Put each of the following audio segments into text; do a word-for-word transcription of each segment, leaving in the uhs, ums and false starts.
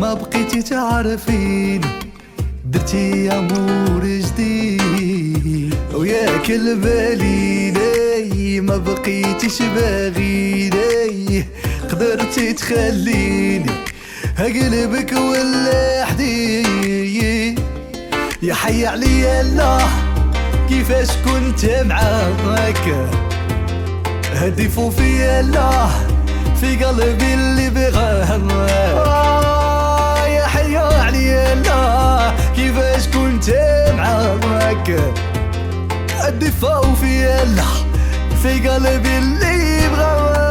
ما بقيتي تعرفيني، درتي امور جديد وياك البالي لي، ما بقيتيش باغيني، قدرتي تخليني قلبك ولا حديد. يا حي عليا الله كيفاش كنت معاك، هدفوا فيا الله في قلبي اللي بغاك. آه يا حي عليا الله كيفاش كنت معاك، هدفوا فيا الله في قلبي اللي بغاك.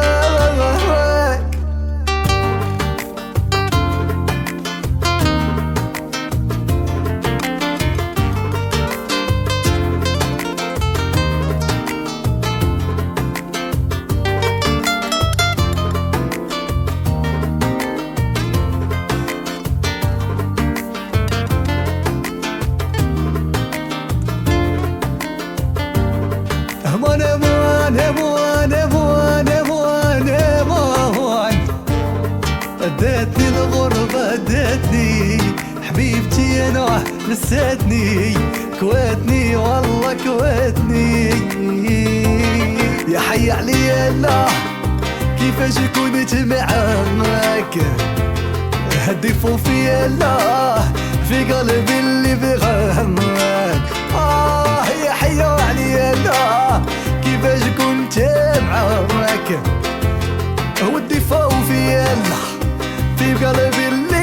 وانا وانا وانا وانا وانا وانا ادتني الغربة، ادتني حبيبتي انا نساتني، كواتني والله كواتني. يا حي عليا الله كيفاش كنت معاك، هدفوا فيا الله في قلبي اللي بغاك. آه يا حي عليا الله كيفاش كنت معاك، والدفاع فيا الله في قلبي اللي